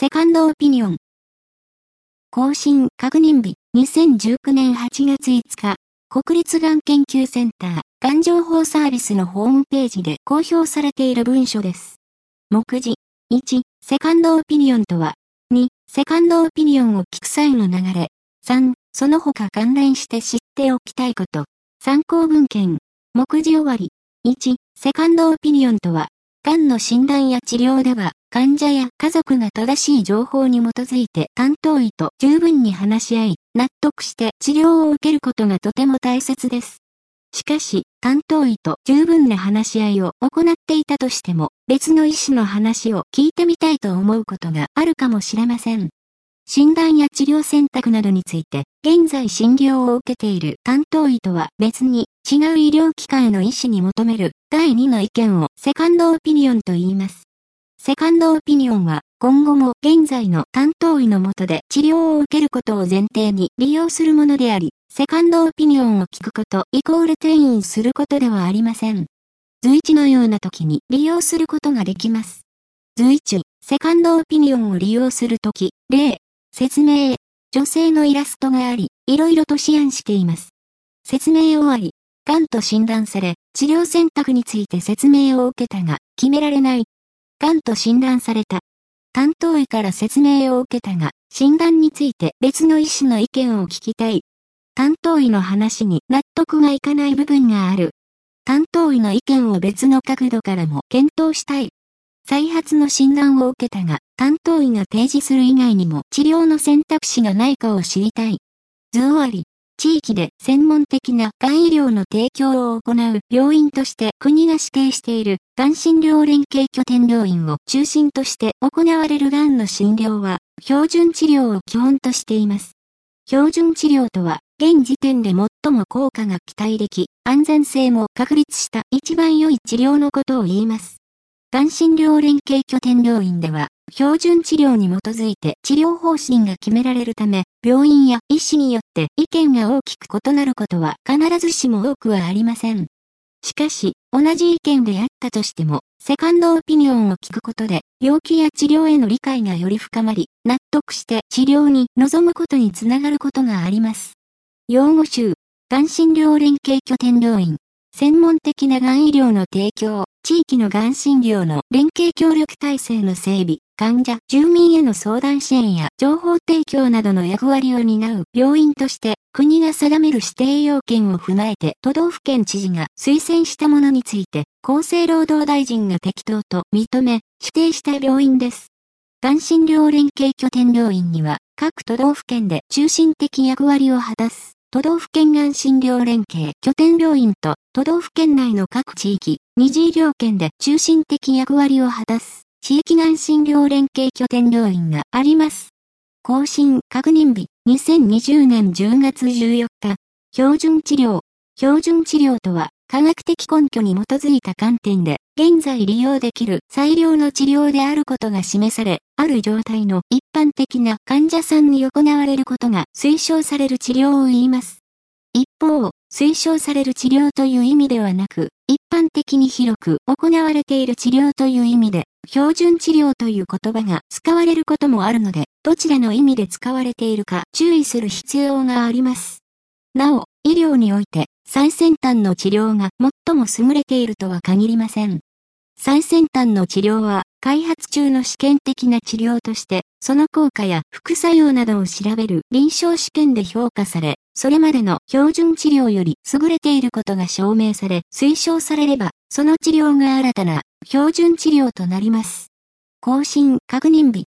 セカンドオピニオン。更新確認日、2019年8月5日、国立がん研究センター、がん情報サービスのホームページで公表されている文書です。目次。1、セカンドオピニオンとは、2、セカンドオピニオンを聞く際の流れ、3、その他関連して知っておきたいこと、参考文献、目次終わり。1、セカンドオピニオンとは、がんの診断や治療では、患者や家族が正しい情報に基づいて担当医と十分に話し合い、納得して治療を受けることがとても大切です。しかし、担当医と十分な話し合いを行っていたとしても、別の医師の話を聞いてみたいと思うことがあるかもしれません。診断や治療選択などについて、現在診療を受けている担当医とは別に、違う医療機関の医師に求める第2の意見をセカンドオピニオンと言います。セカンドオピニオンは今後も現在の担当医の下で治療を受けることを前提に利用するものであり、セカンドオピニオンを聞くことイコール転院することではありません。随一のような時に利用することができます。随一、セカンドオピニオンを利用するとき、例、説明、女性のイラストがあり、いろいろと思案しています。説明終わり、がんと診断され、治療選択について説明を受けたが、決められない。がんと診断された。担当医から説明を受けたが、診断について別の医師の意見を聞きたい。担当医の話に納得がいかない部分がある。担当医の意見を別の角度からも検討したい。再発の診断を受けたが、担当医が提示する以外にも治療の選択肢がないかを知りたい。図終わり。地域で専門的ながん医療の提供を行う病院として国が指定しているがん診療連携拠点病院を中心として行われるがんの診療は標準治療を基本としています。標準治療とは現時点で最も効果が期待でき安全性も確立した一番良い治療のことを言います。がん診療連携拠点病院では、標準治療に基づいて治療方針が決められるため、病院や医師によって意見が大きく異なることは必ずしも多くはありません。しかし、同じ意見であったとしても、セカンドオピニオンを聞くことで、病気や治療への理解がより深まり、納得して治療に臨むことにつながることがあります。用語集、がん診療連携拠点病院。専門的ながん医療の提供、地域のがん診療の連携協力体制の整備、患者、住民への相談支援や情報提供などの役割を担う病院として国が定める指定要件を踏まえて都道府県知事が推薦したものについて厚生労働大臣が適当と認め指定した病院です。がん診療連携拠点病院には各都道府県で中心的役割を果たす。都道府県がん診療連携拠点病院と都道府県内の各地域、二次医療圏で中心的役割を果たす地域がん診療連携拠点病院があります。更新確認日2020年10月14日。標準治療。標準治療とは科学的根拠に基づいた観点で現在利用できる最良の治療であることが示され、ある状態の一般的な患者さんに行われることが推奨される治療を言います。一方、推奨される治療という意味ではなく、一般的に広く行われている治療という意味で、標準治療という言葉が使われることもあるので、どちらの意味で使われているか注意する必要があります。なお、医療において最先端の治療が最も優れているとは限りません。最先端の治療は開発中の試験的な治療として、その効果や副作用などを調べる臨床試験で評価され、それまでの標準治療より優れていることが証明され、推奨されれば、その治療が新たな標準治療となります。更新確認日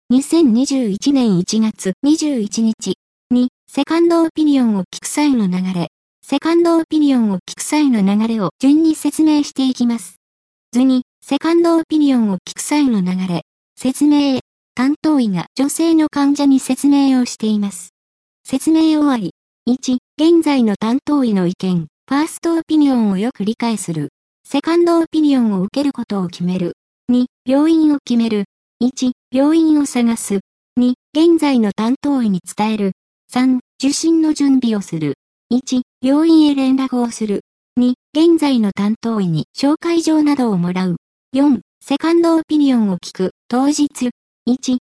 2021年1月21日。2、セカンドオピニオンを聞く際の流れ。セカンドオピニオンを聞く際の流れを順に説明していきます。図に、セカンドオピニオンを聞く際の流れ。説明。担当医が女性の患者に説明をしています。説明終わり。1、現在の担当医の意見。ファーストオピニオンをよく理解する。セカンドオピニオンを受けることを決める。2、病院を決める。1、病院を探す。2、現在の担当医に伝える。3、受診の準備をする。1、病院へ連絡をする。2、現在の担当医に紹介状などをもらう。4、セカンドオピニオンを聞く、当日。1、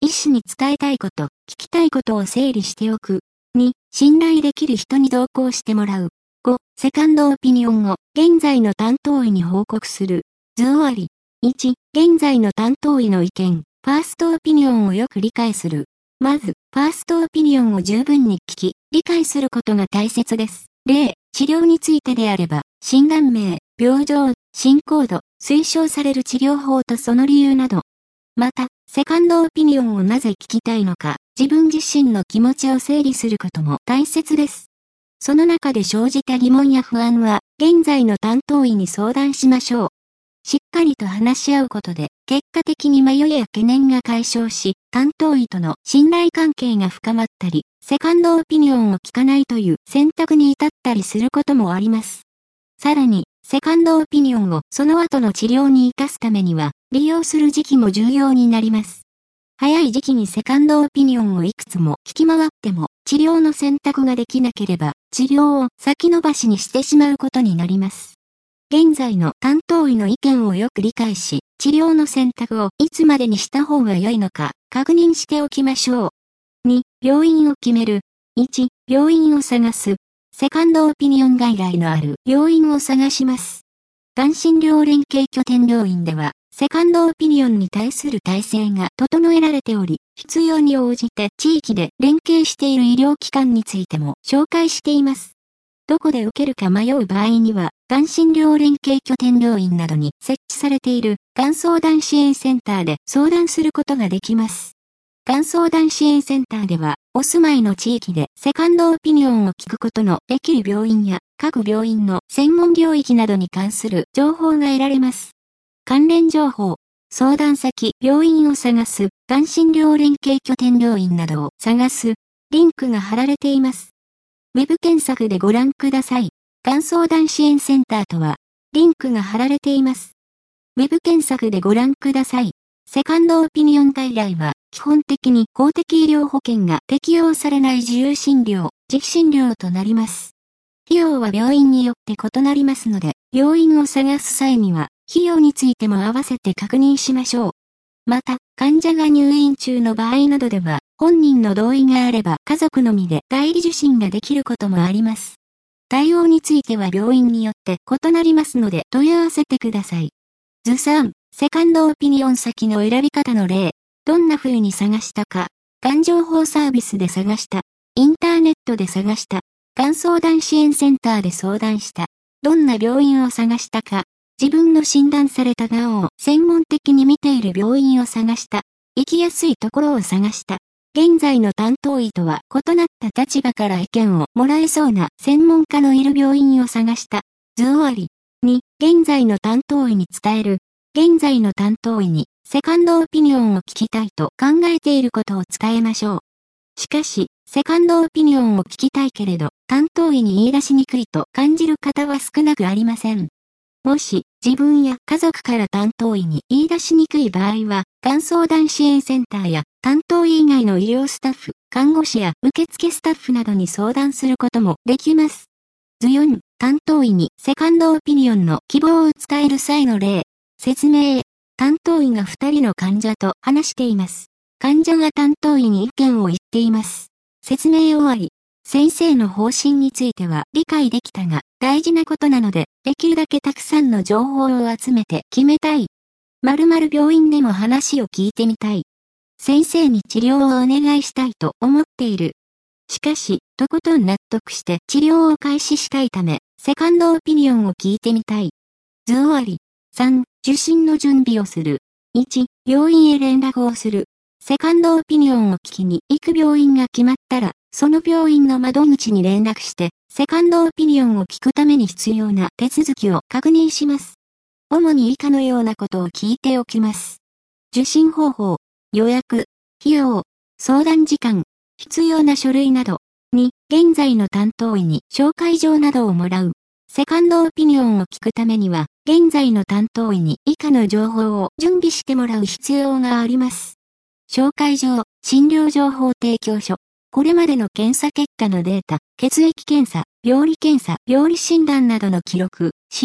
医師に伝えたいこと、聞きたいことを整理しておく。2、信頼できる人に同行してもらう。5、セカンドオピニオンを現在の担当医に報告する。図終わり。1、現在の担当医の意見、ファーストオピニオンをよく理解する。まず、ファーストオピニオンを十分に聞き、理解することが大切です。例、治療についてであれば、診断名、病状、進行度、推奨される治療法とその理由など。また、セカンドオピニオンをなぜ聞きたいのか、自分自身の気持ちを整理することも大切です。その中で生じた疑問や不安は、現在の担当医に相談しましょう。しっかりと話し合うことで、結果的に迷いや懸念が解消し、担当医との信頼関係が深まったり、セカンドオピニオンを聞かないという選択に至ったりすることもあります。さらに、セカンドオピニオンをその後の治療に生かすためには、利用する時期も重要になります。早い時期にセカンドオピニオンをいくつも聞き回っても、治療の選択ができなければ、治療を先延ばしにしてしまうことになります。現在の担当医の意見をよく理解し、治療の選択をいつまでにした方が良いのか、確認しておきましょう。2、病院を決める。1、病院を探す。セカンドオピニオン外来のある病院を探します。がん診療連携拠点病院では、セカンドオピニオンに対する体制が整えられており、必要に応じて地域で連携している医療機関についても紹介しています。どこで受けるか迷う場合には、がん診療連携拠点病院などに設置されているがん相談支援センターで相談することができます。がん相談支援センターでは、お住まいの地域でセカンドオピニオンを聞くことのできる病院や各病院の専門領域などに関する情報が得られます。関連情報、相談先、病院を探す、がん診療連携拠点病院などを探す、リンクが貼られています。ウェブ検索でご覧ください。がん相談支援センターとは、リンクが貼られています。ウェブ検索でご覧ください。セカンドオピニオン外来は、基本的に公的医療保険が適用されない自由診療、自費診療となります。費用は病院によって異なりますので、病院を探す際には、費用についても合わせて確認しましょう。また、患者が入院中の場合などでは、本人の同意があれば家族のみで代理受診ができることもあります。対応については病院によって異なりますので問い合わせてください。図3、セカンドオピニオン先の選び方の例。どんな風に探したか。がん情報サービスで探した。インターネットで探した。がん相談支援センターで相談した。どんな病院を探したか。自分の診断されたがんを専門的に見ている病院を探した。行きやすいところを探した。現在の担当医とは異なった立場から意見をもらえそうな専門家のいる病院を探した。図終わり。2、現在の担当医に伝える。現在の担当医にセカンドオピニオンを聞きたいと考えていることを伝えましょう。しかし、セカンドオピニオンを聞きたいけれど、担当医に言い出しにくいと感じる方は少なくありません。もし、自分や家族から担当医に言い出しにくい場合は、がん相談支援センターや担当医以外の医療スタッフ、看護師や受付スタッフなどに相談することもできます。図4、担当医にセカンドオピニオンの希望を伝える際の例。説明。担当医が2人の患者と話しています。患者が担当医に意見を言っています。説明終わり。先生の方針については理解できたが、大事なことなので、できるだけたくさんの情報を集めて決めたい。〇〇病院でも話を聞いてみたい。先生に治療をお願いしたいと思っている。しかし、とことん納得して治療を開始したいため、セカンドオピニオンを聞いてみたい。図終わり。3、受診の準備をする。1、病院へ連絡をする。セカンドオピニオンを聞きに行く病院が決まったら、その病院の窓口に連絡して、セカンドオピニオンを聞くために必要な手続きを確認します。主に以下のようなことを聞いておきます。受診方法、予約、費用、相談時間、必要な書類など。2、現在の担当医に紹介状などをもらう。セカンドオピニオンを聞くためには、現在の担当医に以下の情報を準備してもらう必要があります。紹介状、診療情報提供書。これまでの検査結果のデータ、血液検査、病理検査、病理診断などの記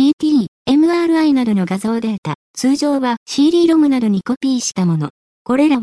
録、CT、MRI などの画像データ、通常は CD ロムなどにコピーしたもの。これらは、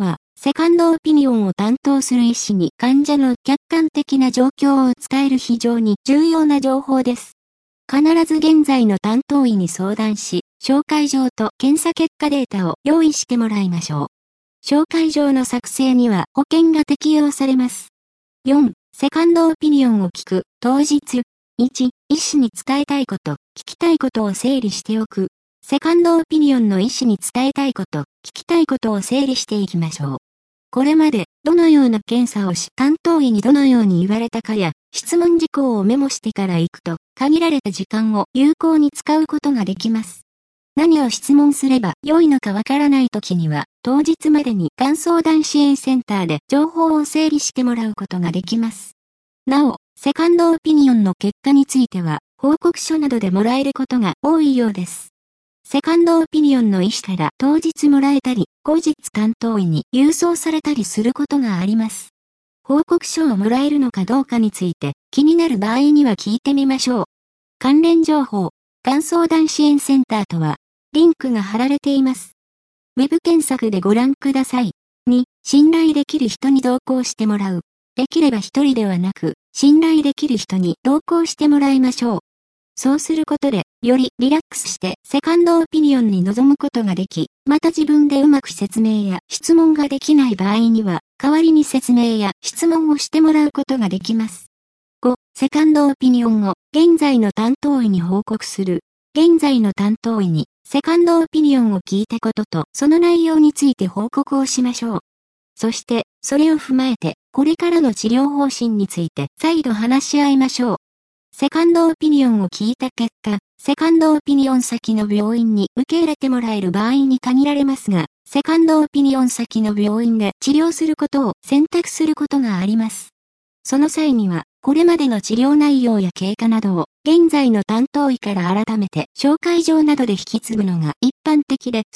セカンドオピニオンを担当する医師に患者の客観的な状況を伝える非常に重要な情報です。必ず現在の担当医に相談し、紹介状と検査結果データを用意してもらいましょう。紹介状の作成には保険が適用されます。4、セカンドオピニオンを聞く、当日。1、医師に伝えたいこと、聞きたいことを整理しておく。セカンドオピニオンの医師に伝えたいこと、聞きたいことを整理していきましょう。これまでどのような検査をし、担当医にどのように言われたかや、質問事項をメモしてから行くと、限られた時間を有効に使うことができます。何を質問すれば良いのかわからないときには、当日までにがん相談支援センターで情報を整理してもらうことができます。なお、セカンドオピニオンの結果については、報告書などでもらえることが多いようです。セカンドオピニオンの医師から当日もらえたり、後日担当医に郵送されたりすることがあります。報告書をもらえるのかどうかについて気になる場合には聞いてみましょう。関連情報、がん相談支援センターとは、リンクが貼られています。ウェブ検索でご覧ください。2、信頼できる人に同行してもらう。できれば一人ではなく、信頼できる人に同行してもらいましょう。そうすることで、よりリラックスしてセカンドオピニオンに臨むことができ、また自分でうまく説明や質問ができない場合には、代わりに説明や質問をしてもらうことができます。5、セカンドオピニオンを現在の担当医に報告する。現在の担当医にセカンドオピニオンを聞いたこととその内容について報告をしましょう。そして、それを踏まえて、これからの治療方針について再度話し合いましょう。セカンドオピニオンを聞いた結果、セカンドオピニオン先の病院に受け入れてもらえる場合に限られますが、セカンドオピニオン先の病院で治療することを選択することがあります。その際には、これまでの治療内容や経過などを、現在の担当医から改めて紹介状などで引き継ぐのが一般的です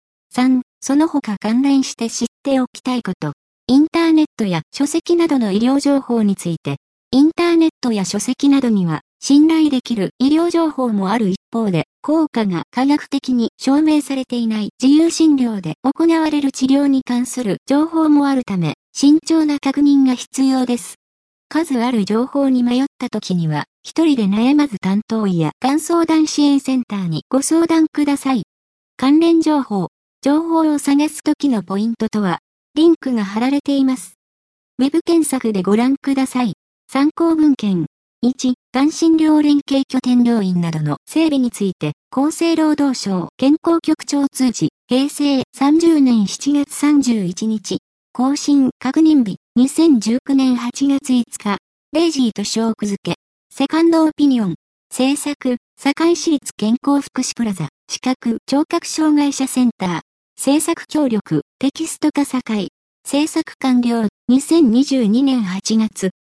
。3、その他関連して知っておきたいこと。インターネットや書籍などの医療情報について、インターネットや書籍などには、信頼できる医療情報もある一方で、効果が科学的に証明されていない自由診療で行われる治療に関する情報もあるため、慎重な確認が必要です。数ある情報に迷った時には、一人で悩まず担当医やがん相談支援センターにご相談ください。関連情報を探す時のポイントとは、リンクが貼られています。ウェブ検索でご覧ください。参考文献。1、がん診療連携拠点病院などの整備について、厚生労働省健康局長通知、平成30年7月31日。更新確認日、2019年8月5日。レイジーと小区付け。セカンドオピニオン。制作、堺市立健康福祉プラザ。視覚、聴覚障害者センター。制作協力、テキスト化堺。制作完了、2022年8月。